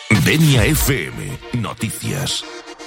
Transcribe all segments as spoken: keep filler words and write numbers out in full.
Denia F M Noticias.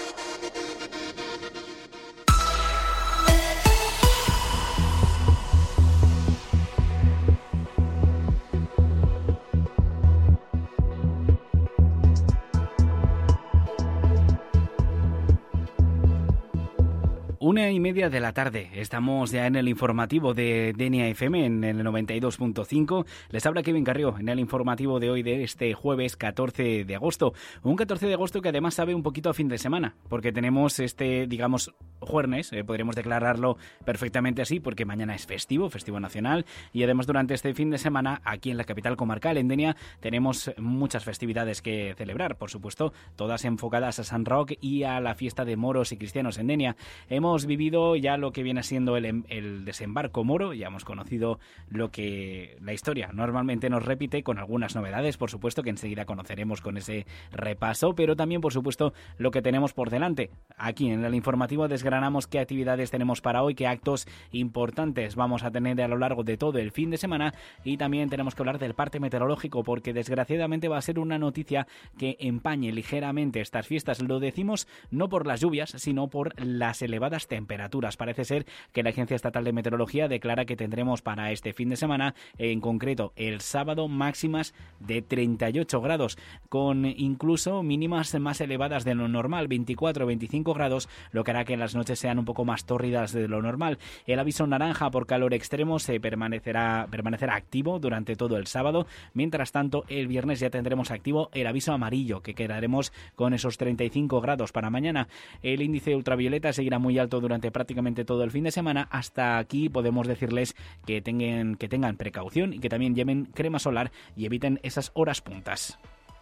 Una y media de la tarde, estamos ya en el informativo de Denia F M en el noventa y dos punto cinco. Les habla Kevin Carrió en el informativo de hoy, de este jueves catorce de agosto. Un catorce de agosto que además sabe un poquito a fin de semana, porque tenemos este, digamos, jueves, eh, podríamos declararlo perfectamente así, porque mañana es festivo, festivo nacional, y además durante este fin de semana, aquí en la capital comarcal, en Denia, tenemos muchas festividades que celebrar, por supuesto, todas enfocadas a San Roc y a la fiesta de moros y cristianos en Denia. Hemos Hemos vivido ya lo que viene siendo el, el desembarco moro, ya hemos conocido lo que la historia normalmente nos repite, con algunas novedades, por supuesto, que enseguida conoceremos con ese repaso, pero también, por supuesto, lo que tenemos por delante. Aquí en el informativo desgranamos qué actividades tenemos para hoy, qué actos importantes vamos a tener a lo largo de todo el fin de semana, y también tenemos que hablar del parte meteorológico, porque desgraciadamente va a ser una noticia que empañe ligeramente estas fiestas. Lo decimos no por las lluvias, sino por las elevadas temperaturas. Parece ser que la Agencia Estatal de Meteorología declara que tendremos para este fin de semana, en concreto el sábado, máximas de treinta y ocho grados, con incluso mínimas más elevadas de lo normal, veinticuatro a veinticinco grados, lo que hará que las noches sean un poco más tórridas de lo normal. El aviso naranja por calor extremo se permanecerá, permanecerá activo durante todo el sábado. Mientras tanto, el viernes ya tendremos activo el aviso amarillo, que quedaremos con esos treinta y cinco grados para mañana. El índice ultravioleta seguirá muy alto durante prácticamente todo el fin de semana. Hasta aquí podemos decirles que tengan, que tengan precaución y que también lleven crema solar y eviten esas horas puntas.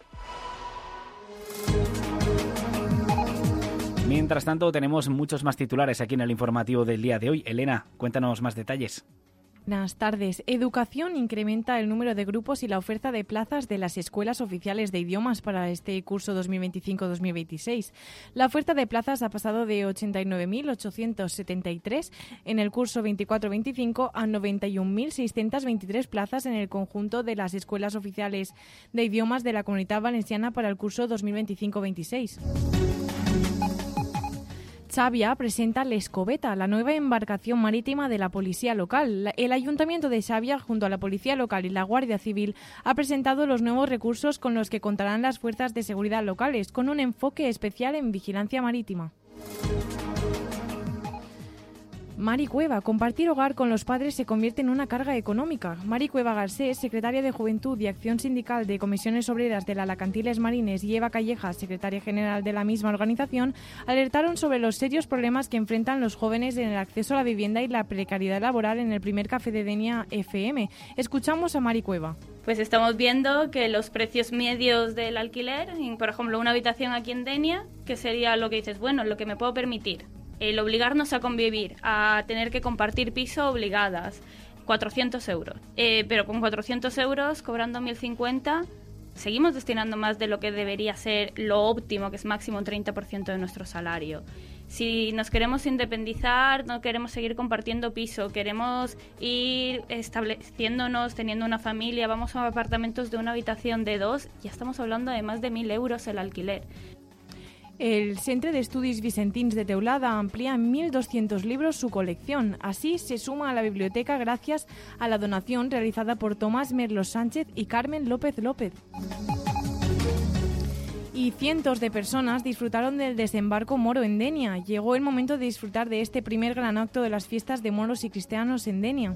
Mientras tanto, tenemos muchos más titulares aquí en el informativo del día de hoy. Elena, cuéntanos más detalles. Buenas tardes. Educación incrementa el número de grupos y la oferta de plazas de las escuelas oficiales de idiomas para este curso dos mil veinticinco dos mil veintiséis. La oferta de plazas ha pasado de ochenta y nueve mil ochocientos setenta y tres en el curso veinticuatro veinticinco a noventa y un mil seiscientos veintitrés plazas en el conjunto de las escuelas oficiales de idiomas de la Comunitat Valenciana para el curso dos mil veinticinco veintiséis. Xàbia presenta l'Escobeta, la nueva embarcación marítima de la policía local. El Ayuntamiento de Xàbia, junto a la Policía Local y la Guardia Civil, ha presentado los nuevos recursos con los que contarán las fuerzas de seguridad locales, con un enfoque especial en vigilancia marítima. Mari Cueva, compartir hogar con los padres se convierte en una carga económica. Mari Cueva Garcés, secretaria de Juventud y Acción Sindical de Comisiones Obreras de la Alacantiles Marines, y Eva Calleja, secretaria general de la misma organización, alertaron sobre los serios problemas que enfrentan los jóvenes en el acceso a la vivienda y la precariedad laboral en el primer café de Denia F M. Escuchamos a Mari Cueva. Pues estamos viendo que los precios medios del alquiler, por ejemplo, una habitación aquí en Denia, que sería lo que dices, bueno, lo que me puedo permitir. El obligarnos a convivir, a tener que compartir piso obligadas, cuatrocientos euros. Eh, pero con cuatrocientos euros, cobrando mil cincuenta, seguimos destinando más de lo que debería ser lo óptimo, que es máximo un treinta por ciento de nuestro salario. Si nos queremos independizar, no queremos seguir compartiendo piso, queremos ir estableciéndonos, teniendo una familia, vamos a apartamentos de una habitación de dos, ya estamos hablando de más de mil euros el alquiler. El Centre d'Estudis Vicentins de Teulada amplía en mil doscientos libros su colección. Así se suma a la biblioteca gracias a la donación realizada por Tomás Merlos Sánchez y Carmen López López. Y cientos de personas disfrutaron del desembarco moro en Denia. Llegó el momento de disfrutar de este primer gran acto de las fiestas de moros y cristianos en Denia.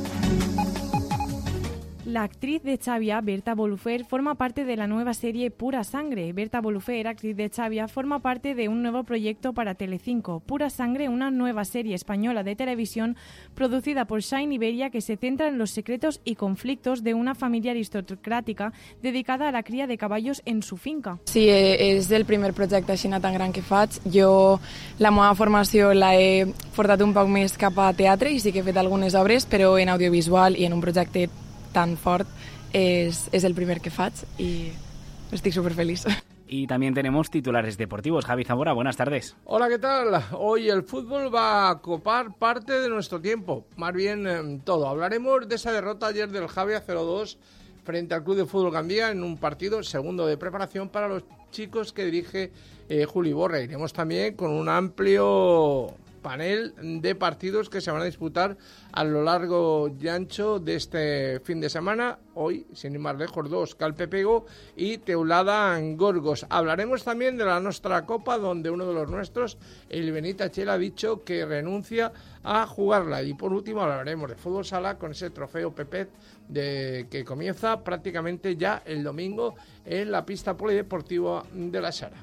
La actriz de Xàbia, Berta Bolufer, forma parte de la nueva serie Pura Sangre. Berta Bolufer, actriz de Xàbia, forma parte de un nuevo proyecto para Telecinco, Pura Sangre, una nueva serie española de televisión producida por Shine Iberia que se centra en los secretos y conflictos de una familia aristocrática dedicada a la cría de caballos en su finca. Sí, és el primer projecte així tan gran que faig. Jo la meva formació la he portat un poc més cap a teatre i sí que he fet algunes obres, però en audiovisual i en un projecte tan fort es, es el primer que faig y estoy súper feliz. Y también tenemos titulares deportivos. Javi Zamora, buenas tardes. Hola, ¿qué tal? Hoy el fútbol va a copar parte de nuestro tiempo, más bien eh, todo. Hablaremos de esa derrota ayer del Xàbia cero dos frente al Club de Fútbol Gandía en un partido segundo de preparación para los chicos que dirige eh, Juli Borra. Iremos también con un amplio panel de partidos que se van a disputar a lo largo y ancho de este fin de semana. Hoy, sin ir más lejos, dos, Calpepego y Teulada en Gorgos. Hablaremos también de la Nostra Copa, donde uno de los nuestros, el Benítachel, ha dicho que renuncia a jugarla. Y por último hablaremos de fútbol sala con ese trofeo Pepet de, que comienza prácticamente ya el domingo en la pista polideportiva de la Sara.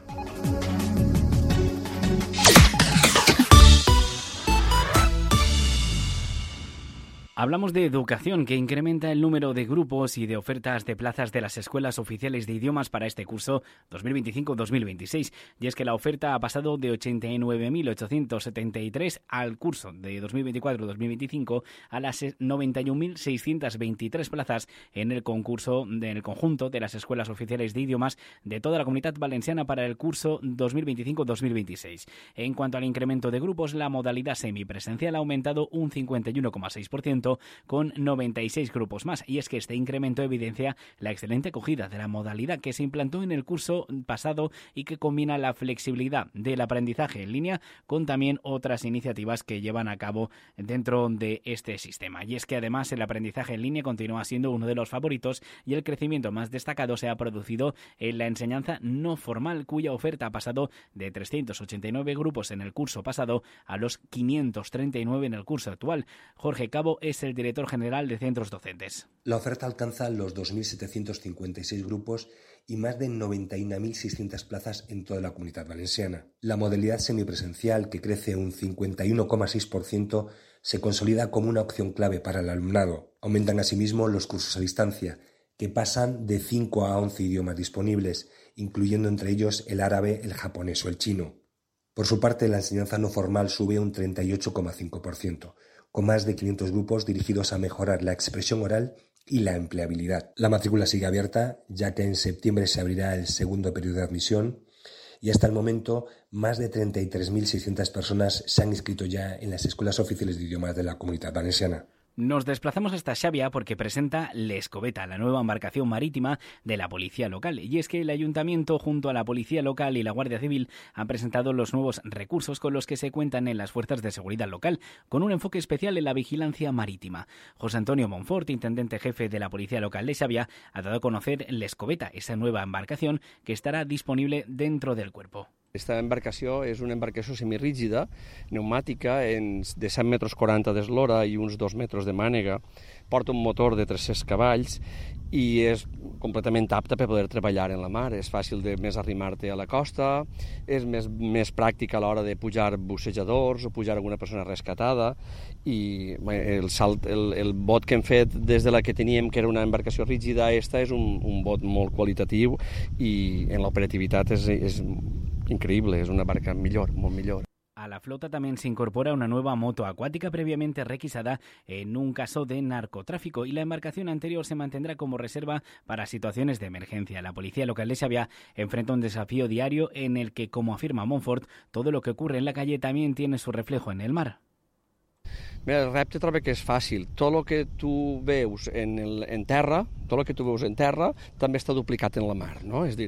Hablamos de educación, que incrementa el número de grupos y de ofertas de plazas de las escuelas oficiales de idiomas para este curso dos mil veinticinco dos mil veintiséis. Y es que la oferta ha pasado de ochenta y nueve mil ochocientos setenta y tres al curso de dos mil veinticuatro dos mil veinticinco a las noventa y un mil seiscientos veintitrés plazas en el concurso, en el conjunto de las escuelas oficiales de idiomas de toda la Comunitat Valenciana para el curso dos mil veinticinco dos mil veintiséis. En cuanto al incremento de grupos, la modalidad semipresencial ha aumentado un cincuenta y uno coma seis por ciento con noventa y seis grupos más. Y es que este incremento evidencia la excelente acogida de la modalidad que se implantó en el curso pasado y que combina la flexibilidad del aprendizaje en línea con también otras iniciativas que llevan a cabo dentro de este sistema. Y es que además el aprendizaje en línea continúa siendo uno de los favoritos y el crecimiento más destacado se ha producido en la enseñanza no formal, cuya oferta ha pasado de trescientos ochenta y nueve grupos en el curso pasado a los quinientos treinta y nueve en el curso actual. Jorge Cabo es el director general de centros docentes. La oferta alcanza los dos mil setecientos cincuenta y seis grupos y más de noventa y una mil seiscientas plazas en toda la Comunitat Valenciana. La modalidad semipresencial, que crece un cincuenta y uno coma seis por ciento, se consolida como una opción clave para el alumnado. Aumentan asimismo los cursos a distancia, que pasan de cinco a once idiomas disponibles, incluyendo entre ellos el árabe, el japonés o el chino. Por su parte, la enseñanza no formal sube un treinta y ocho coma cinco por ciento. Con más de quinientos grupos dirigidos a mejorar la expresión oral y la empleabilidad. La matrícula sigue abierta, ya que en septiembre se abrirá el segundo periodo de admisión y hasta el momento más de treinta y tres mil seiscientas personas se han inscrito ya en las escuelas oficiales de idiomas de la Comunitat Valenciana. Nos desplazamos hasta Xavia porque presenta l'Escobeta, la nueva embarcación marítima de la policía local. Y es que el ayuntamiento, junto a la policía local y la Guardia Civil, han presentado los nuevos recursos con los que se cuentan en las fuerzas de seguridad local, con un enfoque especial en la vigilancia marítima. José Antonio Monfort, intendente jefe de la policía local de Xavia, ha dado a conocer l'Escobeta, esa nueva embarcación que estará disponible dentro del cuerpo. Esta embarcació és una embarcació semirígida, pneumàtica, en, de set metres quaranta d'eslora i uns dos metres de mànega. Porta un motor de tres-cents cavalls i és completament apta per poder treballar en la mar. És fàcil de més arrimar-te a la costa, és més, més pràctica a l'hora de pujar bussejadors o pujar alguna persona rescatada i el, salt, el, el bot que hem fet des de la que teníem, que era una embarcació rígida, esta és un, un bot molt qualitatiu i en l'operativitat és, és increíble, es una barca mejor, muy mejor. A la flota también se incorpora una nueva moto acuática previamente requisada en un caso de narcotráfico y la embarcación anterior se mantendrá como reserva para situaciones de emergencia. La policía local de Xavia enfrenta un desafío diario en el que, como afirma Monfort, todo lo que ocurre en la calle también tiene su reflejo en el mar. Mira, el repte trobo que és fàcil. Tot el que tu veus en, el, en terra, tot el que tu veus en terra, també està duplicat en la mar, no? És a dir,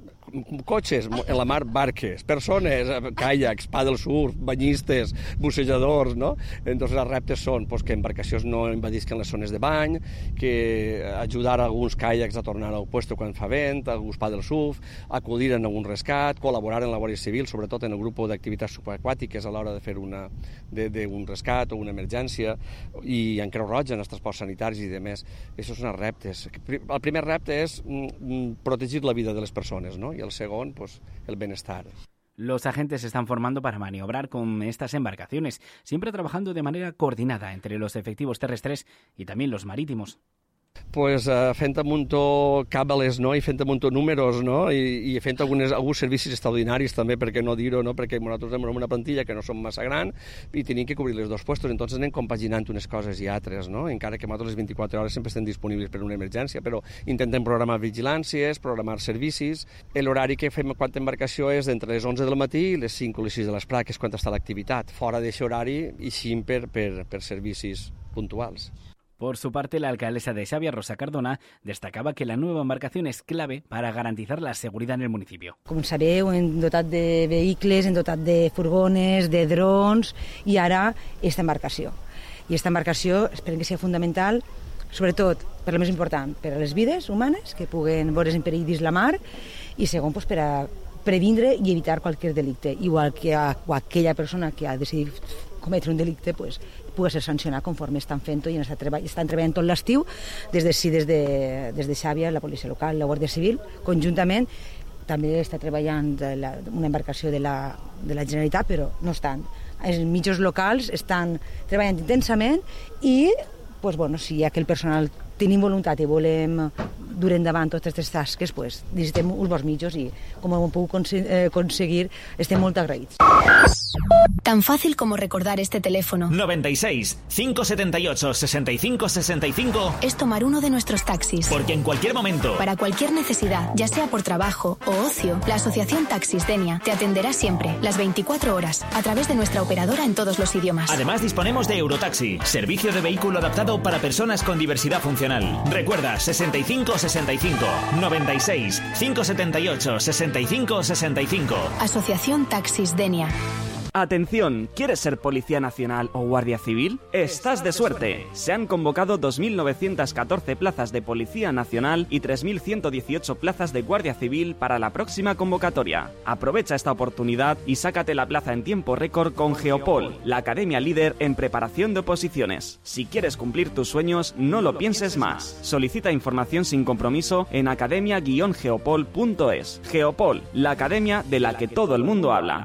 cotxes en la mar, barques, persones, caiacs, paddle surf, banyistes, bussejadors, no? Entonces els reptes són pues, que embarcacions no invadisquen les zones de bany, que ajudar a alguns caiacs a tornar al puesto quan fa vent, alguns paddle surf, acudir en algun rescat, col·laborar en la Guàrdia Civil, sobretot en el grup d'activitats subaquàtiques a l'hora de fer una, de, de un rescat o una emergència, i en Creu Roja, en els transports sanitaris i demés. Això són els reptes. El primer repte és protegir la vida de les persones, no? Y el segundo, pues, el bienestar. Los agentes se están formando para maniobrar con estas embarcaciones, siempre trabajando de manera coordinada entre los efectivos terrestres y también los marítimos. Pues, uh, fent amunt càbales, no? I fent amunt números, no? I, i fent algunes, alguns servicis extraordinaris també, perquè no dir-ho, no? Perquè nosaltres tenim una plantilla que no som massa gran i tenim que cobrir els dos puestos, entonces anem compaginant unes coses i altres, no? Encara que nosaltres les vint-i-quatre hores sempre estem disponibles per una emergència, però intentem programar vigilàncies, programar servicis. L'horari que fem quan embarcació és d'entre les onze del matí i les cinc o les sis de l'esprà, que és quan està l'activitat. Fora d'aquest horari eixim per, per, per servicis puntuals. Por su parte, la alcaldesa de Xàbia, Rosa Cardona, destacava que la nueva embarcación és clave para garantizar la seguridad en el municipio. Com sabeu, hem dotat de vehicles, hem dotat de furgones, de drons i ara aquesta embarcació. I aquesta embarcació esperem que sigui fundamental, sobretot, per lo més important, per a les vides humanes que puguen veure's en perill dins la mar i segon, pues, per a previndre i evitar qualsevol delicte, igual que a, o aquella persona que ha decidit cometre un delicte, pues, pugui ser sancionat conforme estan fent-ho i estan treballant, estan treballant tot l'estiu des de, sí, des de, des de Xàbia, la policia local, la Guàrdia Civil, conjuntament. També està treballant la, una embarcació de la, de la Generalitat, però no estan. Els mitjans locals estan treballant intensament i, pues, bueno, si aquell personal tenim voluntat i volem dur endavant totes aquestes tasques, pues, necessitem uns bons mitjos i com ho hem pogut conseguir estem molt agraïts. Tan fácil como recordar este teléfono. noventa y seis, cinco setenta y ocho, sesenta y cinco sesenta y cinco. Es tomar uno de nuestros taxis. Porque en cualquier momento, para cualquier necesidad, ya sea por trabajo o ocio, la Asociación Taxis Denia te atenderá siempre, las veinticuatro horas, a través de nuestra operadora en todos los idiomas. Además, disponemos de Eurotaxi, servicio de vehículo adaptado para personas con diversidad funcional. Recuerda, sesenta y cinco sesenta y cinco, noventa y seis, cinco setenta y ocho, sesenta y cinco sesenta y cinco. Asociación Taxis Denia. Atención, ¿quieres ser Policía Nacional o Guardia Civil? Estás de suerte. Se han convocado dos mil novecientas catorce plazas de Policía Nacional y tres mil ciento dieciocho plazas de Guardia Civil para la próxima convocatoria. Aprovecha esta oportunidad y sácate la plaza en tiempo récord con Geopol, la academia líder en preparación de oposiciones. Si quieres cumplir tus sueños, no lo pienses más. Solicita información sin compromiso en academia guion geopol punto es. Geopol, la academia de la que todo el mundo habla.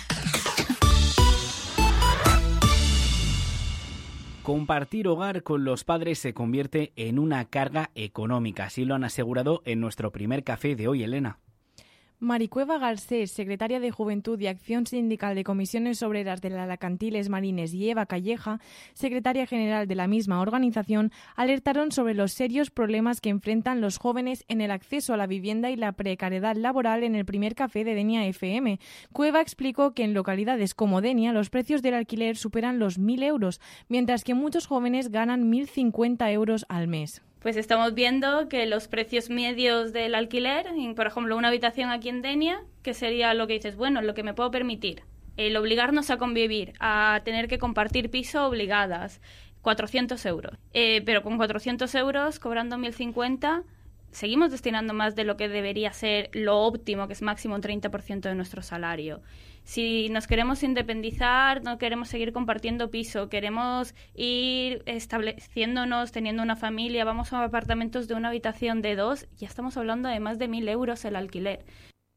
Compartir hogar con los padres se convierte en una carga económica, así lo han asegurado en nuestro primer café de hoy, Elena. Maricueva Garcés, secretaria de Juventud y Acción Sindical de Comisiones Obreras de la Alacantiles Marines, y Eva Calleja, secretaria general de la misma organización, alertaron sobre los serios problemas que enfrentan los jóvenes en el acceso a la vivienda y la precariedad laboral en el primer café de Denia F M. Cueva explicó que en localidades como Denia los precios del alquiler superan los mil euros, mientras que muchos jóvenes ganan mil cincuenta euros al mes. Pues estamos viendo que los precios medios del alquiler, por ejemplo, una habitación aquí en Denia, que sería lo que dices, bueno, lo que me puedo permitir, el obligarnos a convivir, a tener que compartir piso obligadas, cuatrocientos euros. Eh, pero con cuatrocientos euros, cobrando mil cincuenta, seguimos destinando más de lo que debería ser lo óptimo, que es máximo un treinta por ciento de nuestro salario. Si nos queremos independizar, no queremos seguir compartiendo piso, queremos ir estableciéndonos, teniendo una familia, vamos a apartamentos de una habitación de dos, ya estamos hablando de más de mil euros el alquiler.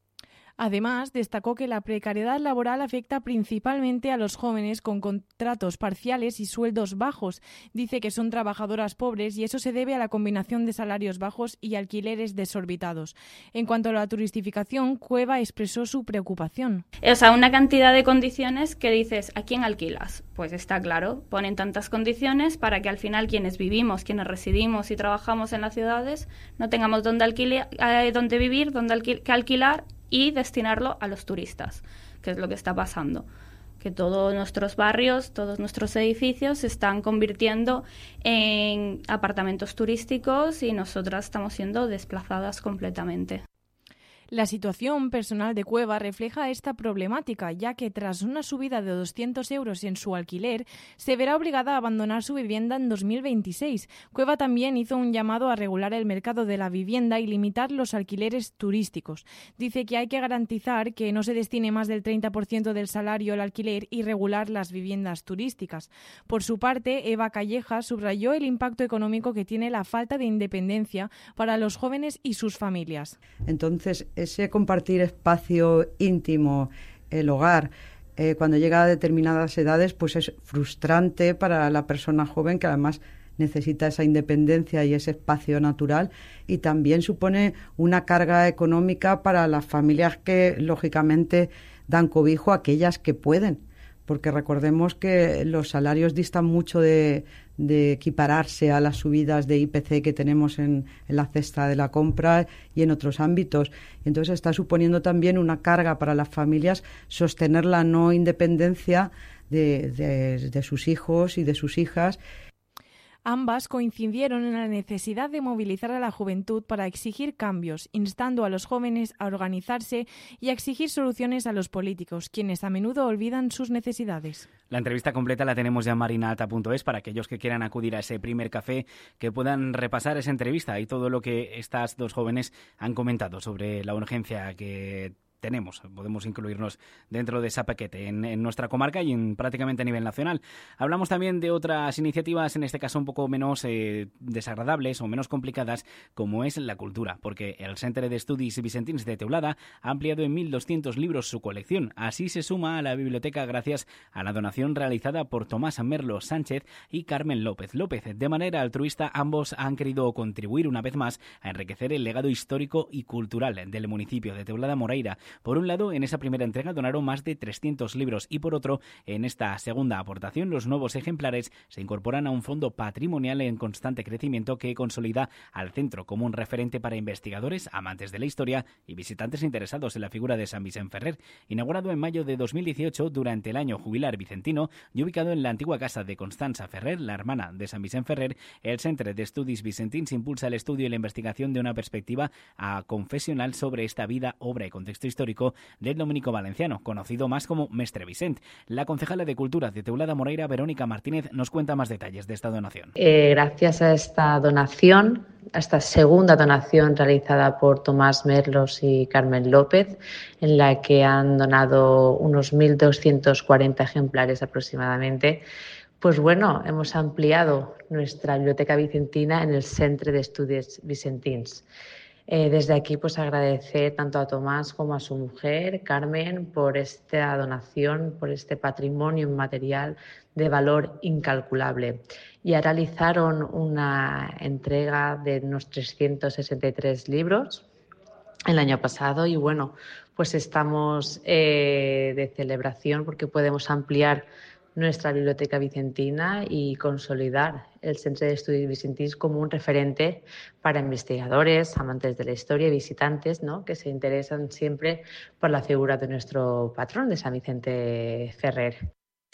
Además, destacó que la precariedad laboral afecta principalmente a los jóvenes con contratos parciales y sueldos bajos. Dice que son trabajadoras pobres y eso se debe a la combinación de salarios bajos y alquileres desorbitados. En cuanto a la turistificación, Cueva expresó su preocupación. O sea, una cantidad de condiciones que dices, ¿a quién alquilas? Pues está claro, ponen tantas condiciones para que al final quienes vivimos, quienes residimos y trabajamos en las ciudades, no tengamos dónde, alquiler, eh, dónde vivir, dónde alquil- que alquilar, y destinarlo a los turistas, que es lo que está pasando, que todos nuestros barrios, todos nuestros edificios se están convirtiendo en apartamentos turísticos y nosotras estamos siendo desplazadas completamente. La situación personal de Cueva refleja esta problemática, ya que tras una subida de doscientos euros en su alquiler, se verá obligada a abandonar su vivienda en dos mil veintiséis. Cueva también hizo un llamado a regular el mercado de la vivienda y limitar los alquileres turísticos. Dice que hay que garantizar que no se destine más del treinta por ciento del salario al alquiler y regular las viviendas turísticas. Por su parte, Eva Calleja subrayó el impacto económico que tiene la falta de independencia para los jóvenes y sus familias. Entonces, ese compartir espacio íntimo, el hogar, eh, cuando llega a determinadas edades, pues es frustrante para la persona joven que además necesita esa independencia y ese espacio natural, y también supone una carga económica para las familias que, lógicamente, dan cobijo a aquellas que pueden, porque recordemos que los salarios distan mucho de, de equipararse a las subidas de I P C que tenemos en, en la cesta de la compra y en otros ámbitos. Entonces está suponiendo también una carga para las familias sostener la no independencia de, de, de sus hijos y de sus hijas. Ambas coincidieron en la necesidad de movilizar a la juventud para exigir cambios, instando a los jóvenes a organizarse y a exigir soluciones a los políticos, quienes a menudo olvidan sus necesidades. La entrevista completa la tenemos ya en marinaalta punto es para aquellos que quieran acudir a ese primer café, que puedan repasar esa entrevista y todo lo que estas dos jóvenes han comentado sobre la urgencia que tenemos, podemos incluirnos dentro de ese paquete en, en nuestra comarca y en prácticamente a nivel nacional. Hablamos también de otras iniciativas, en este caso un poco menos eh, desagradables o menos complicadas, como es la cultura, porque el Centre d'Estudis Vicentins de Teulada ha ampliado en mil doscientos libros su colección. Así se suma a la biblioteca gracias a la donación realizada por Tomás Merlo Sánchez y Carmen López López. De manera altruista, ambos han querido contribuir una vez más a enriquecer el legado histórico y cultural del municipio de Teulada Moreira. Por un lado, en esa primera entrega donaron más de trescientos libros y por otro, en esta segunda aportación, los nuevos ejemplares se incorporan a un fondo patrimonial en constante crecimiento que consolida al centro como un referente para investigadores, amantes de la historia y visitantes interesados en la figura de San Vicent Ferrer. Inaugurado en mayo de dos mil dieciocho durante el año jubilar vicentino y ubicado en la antigua casa de Constanza Ferrer, la hermana de San Vicent Ferrer, el Centre d'Estudis Vicentins impulsa el estudio y la investigación de una perspectiva a confesional sobre esta vida, obra y contexto histórico del dominico valenciano, conocido más como Mestre Vicent. La concejala de Cultura de Teulada Moreira, Verónica Martínez, nos cuenta más detalles de esta donación. Eh, gracias a esta donación, a esta segunda donación realizada por Tomás Merlos y Carmen López, en la que han donado unos mil doscientos cuarenta ejemplares aproximadamente, pues bueno, hemos ampliado nuestra biblioteca vicentina en el Centre d'Estudis Vicentins. Eh, desde aquí, pues agradecer tanto a Tomás como a su mujer, Carmen, por esta donación, por este patrimonio inmaterial de valor incalculable. Ya realizaron una entrega de unos trescientos sesenta y tres libros el año pasado y bueno, pues estamos eh, de celebración porque podemos ampliar nuestra biblioteca vicentina y consolidar el Centre d'Estudis Vicentins como un referente para investigadores, amantes de la historia y visitantes, ¿no?, que se interesan siempre por la figura de nuestro patrón, de San Vicente Ferrer.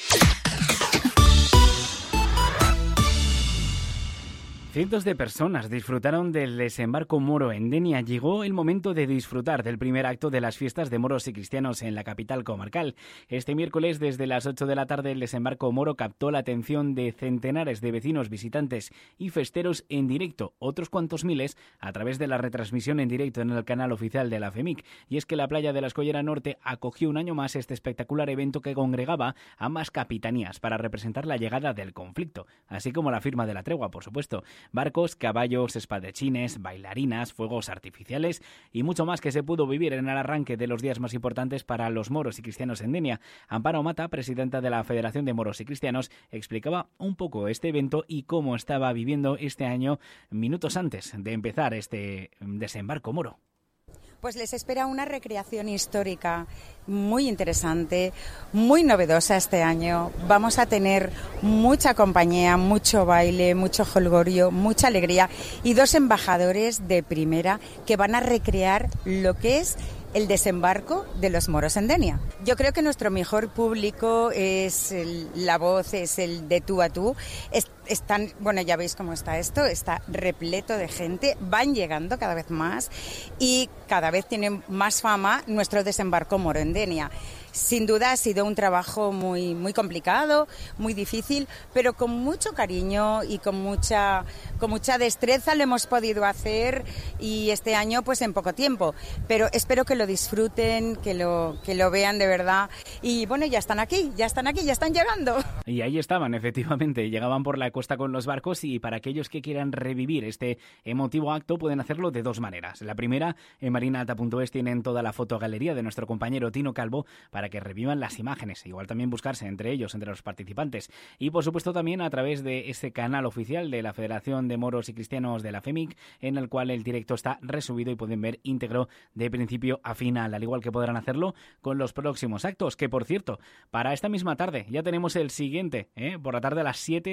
Cientos de personas disfrutaron del desembarco moro en Denia. Llegó el momento de disfrutar del primer acto de las fiestas de moros y cristianos en la capital comarcal. Este miércoles, desde las ocho de la tarde, el desembarco moro captó la atención de centenares de vecinos, visitantes y festeros en directo, otros cuantos miles a través de la retransmisión en directo en el canal oficial de la FEMIC. Y es que la playa de la Escollera Norte acogió un año más este espectacular evento que congregaba ambas capitanías para representar la llegada del conflicto, así como la firma de la tregua, por supuesto. Barcos, caballos, espadachines, bailarinas, fuegos artificiales y mucho más que se pudo vivir en el arranque de los días más importantes para los moros y cristianos en Denia. Amparo Mata, presidenta de la Federación de Moros y Cristianos, explicaba un poco este evento y cómo estaba viviendo este año minutos antes de empezar este desembarco moro. Pues les espera una recreación histórica muy interesante, muy novedosa este año. Vamos a tener mucha compañía, mucho baile, mucho jolgorio, mucha alegría y dos embajadores de primera que van a recrear lo que es el desembarco de los moros en Denia. Yo creo que nuestro mejor público es el, la voz, es el de tú a tú. Es, están, bueno, ya veis cómo está esto, está repleto de gente, van llegando cada vez más y cada vez tiene más fama nuestro desembarco moro en Denia. Sin duda ha sido un trabajo muy, muy complicado, muy difícil, pero con mucho cariño y con mucha, con mucha destreza lo hemos podido hacer y este año pues en poco tiempo. Pero espero que lo disfruten, que lo, que lo vean de verdad y bueno, ya están aquí, ya están aquí, ya están llegando. Y ahí estaban, efectivamente, llegaban por la costa con los barcos y para aquellos que quieran revivir este emotivo acto pueden hacerlo de dos maneras. La primera, en marinaalta punto es tienen toda la fotogalería de nuestro compañero Tino Calvo para que revivan las imágenes, igual también buscarse entre ellos, entre los participantes y por supuesto también a través de ese canal oficial de la Federación de Moros y Cristianos de la FEMIC, en el cual el directo está resubido y pueden ver íntegro de principio a final, al igual que podrán hacerlo con los próximos actos, que por cierto, para esta misma tarde ya tenemos el siguiente, ¿eh? Por la tarde a las siete tenemos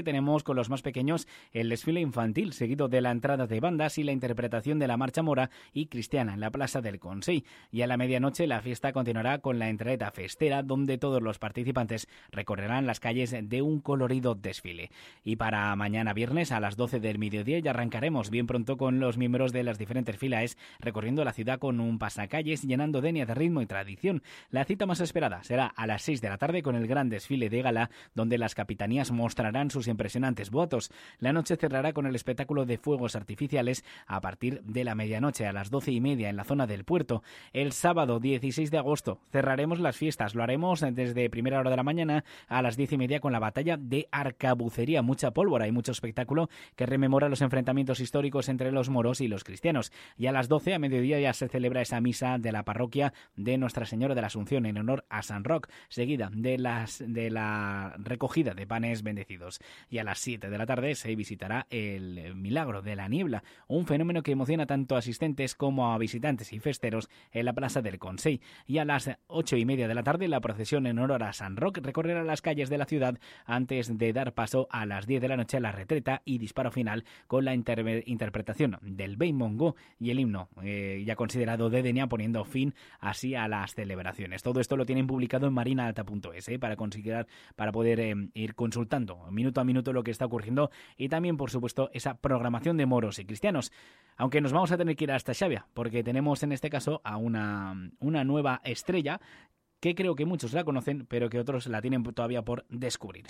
con los más pequeños el desfile infantil, seguido de la entrada de bandas y la interpretación de la marcha mora y cristiana en la Plaza del Consell. Y a la medianoche la fiesta continuará con la entrada festera, donde todos los participantes recorrerán las calles de un colorido desfile. Y para mañana viernes a las doce del mediodía ya arrancaremos bien pronto con los miembros de las diferentes filas recorriendo la ciudad con un pasacalles, llenando Denia de ritmo y tradición. La cita más esperada será a las seis de la tarde con el gran desfile de gala, donde las capitanías mostrarán sus impresionantes botos. La noche cerrará con el espectáculo de fuegos artificiales a partir de la medianoche a las doce y media en la zona del puerto. El sábado dieciséis de agosto cerraremos las fiestas. Lo haremos desde primera hora de la mañana a las diez y media con la batalla de Arcabucería. Mucha pólvora y mucho espectáculo que rememora los enfrentamientos históricos entre los moros y los cristianos. Y a las doce a mediodía ya se celebra esa misa de la parroquia de Nuestra Señora de la Asunción en honor a San Roc, seguida de, las, de la recogida de panes bendecidos. Y a las siete de la tarde se visitará el Milagro de la Niebla, un fenómeno que emociona tanto a asistentes como a visitantes y festeros en la Plaza del Consell. Y a las ocho y media de la tarde la procesión en honor a San Roc recorrerá las calles de la ciudad antes de dar paso a las diez de la noche a la retreta y disparo final con la inter- interpretación del Bei Mongo y el himno eh, ya considerado de Denia, poniendo fin así a las celebraciones. Todo esto lo tienen publicado en marinaalta punto es eh, para conseguir, para poder eh, ir consultando minuto a minuto lo que está ocurriendo y también, por supuesto, esa programación de moros y cristianos. Aunque nos vamos a tener que ir hasta Xavia, porque tenemos en este caso a una, una nueva estrella que creo que muchos la conocen, pero que otros la tienen todavía por descubrir.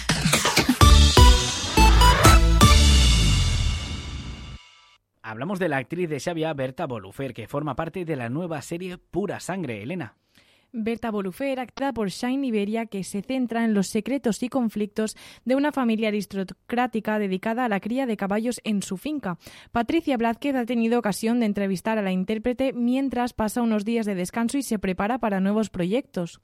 Hablamos de la actriz de Xavia, Berta Bolufer, que forma parte de la nueva serie Pura Sangre. Elena. Berta Bolufer, activa por Shine Iberia, que se centra en los secretos y conflictos de una familia aristocrática dedicada a la cría de caballos en su finca. Patricia Blázquez ha tenido ocasión de entrevistar a la intérprete mientras pasa unos días de descanso y se prepara para nuevos proyectos.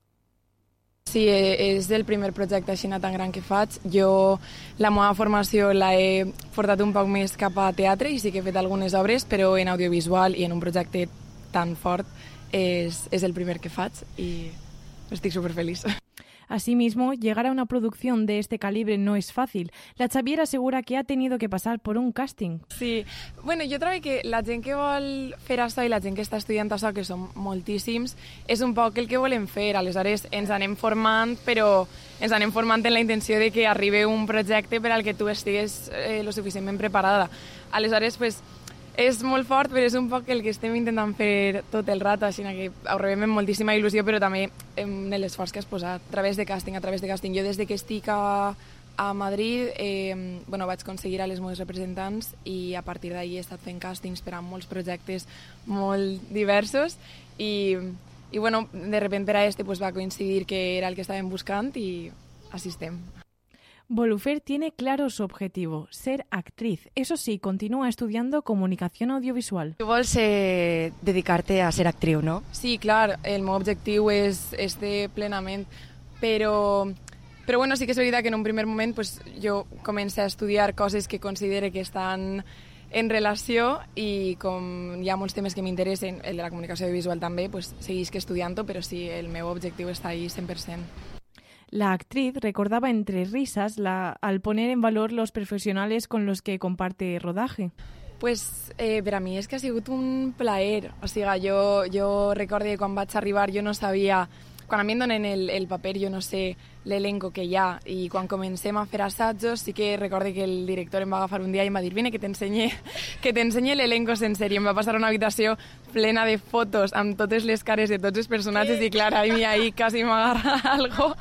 Sí, és el primer projecte així tan gran que faig. Jo la meva formació l'he portat un poc més cap a teatre i sí que he fet algunes obres, però en audiovisual i en un projecte tan fort és, és el primer que faig i estic superfeliç. Asimismo, llegar a una producción de este calibre no es fácil. La Xavier asegura que ha tenido que pasar por un casting. Sí, bueno, jo trobo que la gent que vol fer això i la gent que està estudiant això, que són moltíssims, és un poc el que volem fer. Aleshores ens anem formant, però ens anem formant en la intenció de que arribi un projecte per al que tu estigues eh, lo suficientment preparada. Aleshores, pues, és molt fort, però és un poc el que estem intentant fer tot el rato, així que ho rebem amb moltíssima il·lusió, però també en l'esforç que has posat, a través de càsting, a través de càsting. Jo des de que estic a, a Madrid eh, bueno, vaig aconseguir a les meves representants i a partir d'ahir he estat fent càstings per a molts projectes molt diversos i, i bueno, de repente per a este pues, va coincidir que era el que estàvem buscant i així estem. Bolufer tiene claro su objetivo, ser actriz. Eso sí, continúa estudiando comunicación audiovisual. Tu vols eh, dedicar-te a ser actriu, no? Sí, clar, el meu objectiu és este plenament, però, però bueno, sí que és veritat que en un primer moment pues, jo començo a estudiar coses que considere que estan en relació i com hi ha molts temes que m'interessen, el de la comunicació audiovisual també, pues, seguisc estudiant-ho, però sí, el meu objectiu està ahí cent per cent. La actriz recordaba entre risas la, al poner en valor los profesionales con los que comparte rodaje. Pues eh, per a mi és que ha sigut un plaer. O sigui, jo, jo recordo que quan vaig arribar jo no sabia... Quan a mi em donen el, el paper jo no sé l'elenco que hi ha i quan comencem a fer assajos sí que recordo que el director em va agafar un dia i em va dir vine que t'ensenye que t'ensenye l'elenco sencer i em va passar a una habitació plena de fotos amb totes les cares de tots els personatges i clar, a mi ahí quasi m'agarra algo.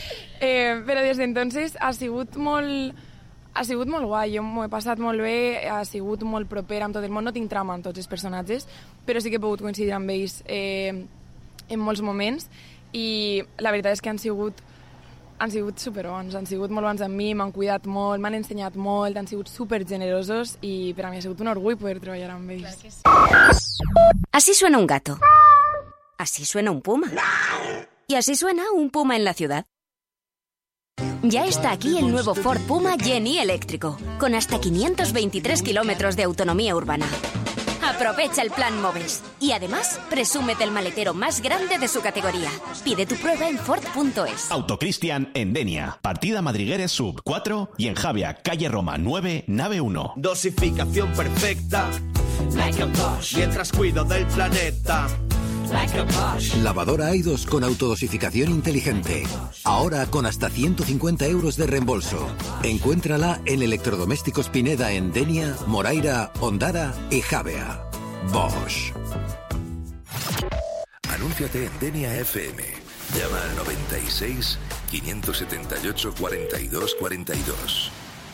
Eh, però des d'entonces ha sigut molt... Ha sigut molt guai, jo m'ho he passat molt bé, ha sigut molt proper amb tot el món, no tinc trama amb tots els personatges, però sí que he pogut coincidir amb ells eh, en molts moments i la veritat és que han sigut han sigut superbons, han sigut molt bons amb mi, m'han cuidat molt, m'han ensenyat molt, han sigut supergenerosos i per a mi ha sigut un orgull poder treballar amb ells. Así suena un gato. Así suena un puma. Y así suena un puma en la ciudad. Ya está aquí el nuevo Ford Puma Jenny eléctrico, con hasta quinientos veintitrés kilómetros de autonomía urbana. Aprovecha el plan Moves. Y además, presúmete el maletero más grande de su categoría. Pide tu prueba en Ford punto es. Autocristian en Denia. Partida Madrigueres Sub cuatro y en Javia, calle Roma nueve, nave uno. Dosificación perfecta. Like a Bosch. Mientras cuido del planeta. Like a Bosch. Lavadora Aidos con autodosificación inteligente. Ahora con hasta ciento cincuenta euros de reembolso. Encuéntrala en Electrodomésticos Pineda en Denia, Moraira, Ondara y Javea. Bosch. Anúnciate en Denia F M. Llama al noventa y seis, quinientos setenta y ocho, cuarenta y dos cuarenta y dos.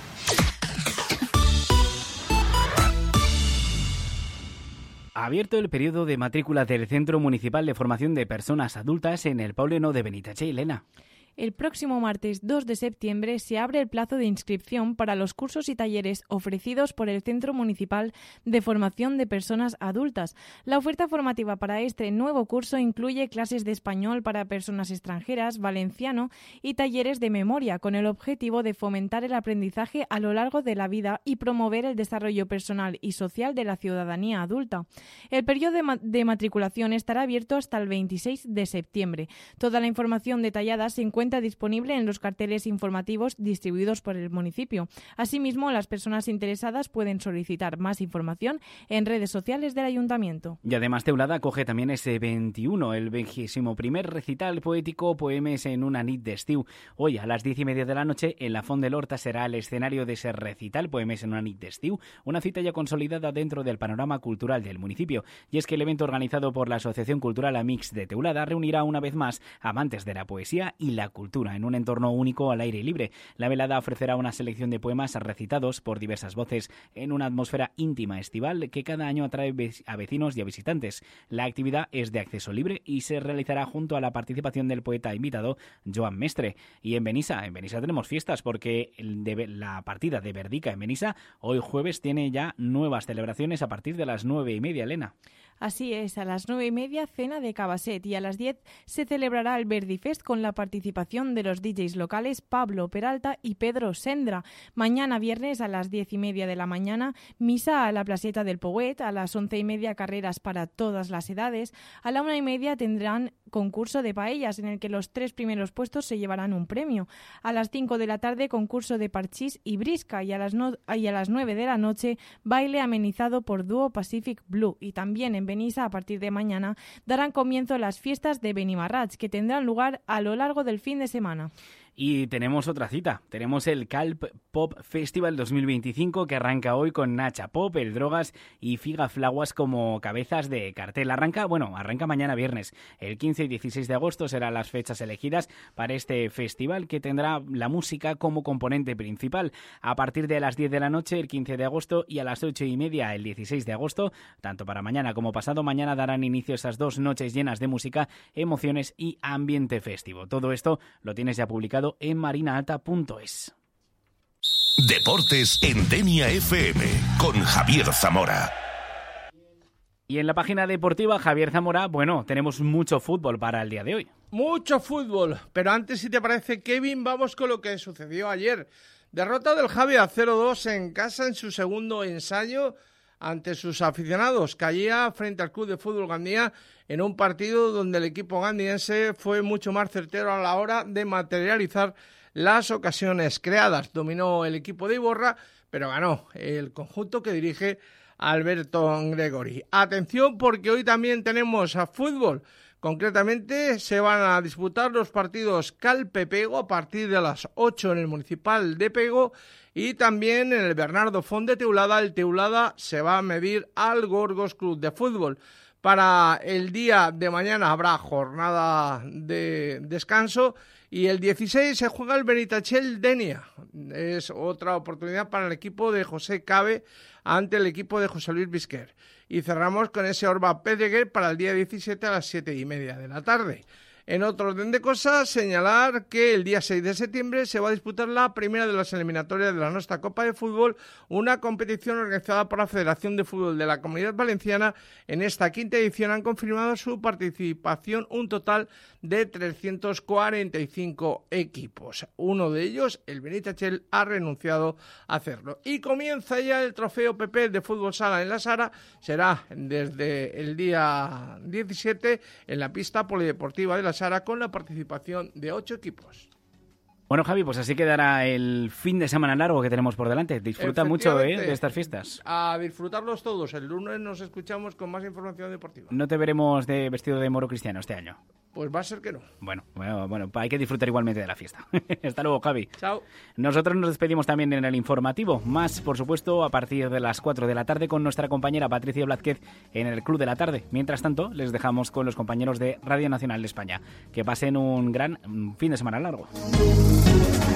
Ha abierto el periodo de matrícula del Centro Municipal de Formación de Personas Adultas en el Pobleno de Benitatxell, Elena. El próximo martes dos de septiembre se abre el plazo de inscripción para los cursos y talleres ofrecidos por el Centro Municipal de Formación de Personas Adultas. La oferta formativa para este nuevo curso incluye clases de español para personas extranjeras, valenciano y talleres de memoria, con el objetivo de fomentar el aprendizaje a lo largo de la vida y promover el desarrollo personal y social de la ciudadanía adulta. El periodo de, ma- de matriculación estará abierto hasta el veintiséis de septiembre. Toda la información detallada se encuentra disponible en los carteles informativos distribuidos por el municipio. Asimismo, las personas interesadas pueden solicitar más información en redes sociales del Ayuntamiento. Y además Teulada acoge también ese veintiuno, el vigésimo primer recital poético Poemes en una nit d'estiu. Hoy a las diez y media de la noche en la Font de l'Horta será el escenario de ese recital Poemes en una nit d'estiu, una cita ya consolidada dentro del panorama cultural del municipio. Y es que el evento organizado por la Asociación Cultural Amix de Teulada reunirá una vez más amantes de la poesía y la cultura en un entorno único al aire libre. La velada ofrecerá una selección de poemas recitados por diversas voces en una atmósfera íntima estival que cada año atrae a vecinos y a visitantes. La actividad es de acceso libre y se realizará junto a la participación del poeta invitado Joan Mestre. Y en Benissa, en Benissa tenemos fiestas porque el de la partida de Verdica en Benissa hoy jueves tiene ya nuevas celebraciones a partir de las nueve y media, Elena. Así es, a las nueve y media cena de Cabasset y a las diez se celebrará el Verdifest con la participación de los D Js locales Pablo Peralta y Pedro Sendra. Mañana viernes a las diez y media de la mañana misa a la Placeta del Pouet, a las once y media carreras para todas las edades, a la una y media tendrán concurso de paellas en el que los tres primeros puestos se llevarán un premio. A las cinco de la tarde concurso de parchís y brisca y a las, no, y a las nueve de la noche baile amenizado por dúo Pacific Blue. Y también en Benissa a partir de mañana darán comienzo las fiestas de Benimarrats que tendrán lugar a lo largo del fin de semana. Y tenemos otra cita, tenemos el Calp Pop Festival dos mil veinticinco que arranca hoy con Nacha Pop, El Drogas y Figa Flaguas como cabezas de cartel. Arranca, bueno, arranca mañana viernes. El quince y dieciséis de agosto serán las fechas elegidas para este festival que tendrá la música como componente principal. A partir de las diez de la noche, el quince de agosto y a las ocho y media el dieciséis de agosto, tanto para mañana como pasado mañana darán inicio esas dos noches llenas de música, emociones y ambiente festivo. Todo esto lo tienes ya publicado en marinaalta punto es. Deportes en Denia F M con Javier Zamora. Y en la página deportiva, Javier Zamora, bueno, tenemos mucho fútbol para el día de hoy. Mucho fútbol, pero antes, si te parece, Kevin, vamos con lo que sucedió ayer. Derrota del Javia cero dos en casa en su segundo ensayo ante sus aficionados. Caía frente al Club de Fútbol Gandía en un partido donde el equipo gandiense fue mucho más certero a la hora de materializar las ocasiones creadas. Dominó el equipo de Iborra, pero ganó el conjunto que dirige Alberto Gregori. Atención, porque hoy también tenemos a fútbol. Concretamente se van a disputar los partidos Calpe-Pego a partir de las ocho en el Municipal de Pego y también en el Bernardo Font de Teulada. El Teulada se va a medir al Gorgos Club de Fútbol. Para el día de mañana habrá jornada de descanso y el dieciséis se juega el Benitatxell Denia. Es otra oportunidad para el equipo de José Cabe ante el equipo de José Luis Bisquer. Y cerramos con ese Orba Pedreguer para el día diecisiete a las siete y media de la tarde. En otro orden de cosas, señalar que el día seis de septiembre se va a disputar la primera de las eliminatorias de la nuestra Copa de Fútbol, una competición organizada por la Federación de Fútbol de la Comunidad Valenciana. En esta quinta edición han confirmado su participación un total de trescientos cuarenta y cinco equipos. Uno de ellos, el Benitatxell, ha renunciado a hacerlo. Y comienza ya el trofeo P P de fútbol sala en la Sara. Será desde el día diecisiete en la pista polideportiva de la Sara, con la participación de ocho equipos. Bueno, Javi, pues así quedará el fin de semana largo que tenemos por delante. Disfruta mucho ¿eh? de estas fiestas. A disfrutarlos todos. El lunes nos escuchamos con más información deportiva. ¿No te veremos de vestido de moro cristiano este año? Pues va a ser que no. Bueno, bueno, bueno, hay que disfrutar igualmente de la fiesta. Hasta luego, Javi. Chao. Nosotros nos despedimos también en el informativo. Más, por supuesto, a partir de las cuatro de la tarde con nuestra compañera Patricia Blázquez en el Club de la Tarde. Mientras tanto, les dejamos con los compañeros de Radio Nacional de España. Que pasen un gran fin de semana largo.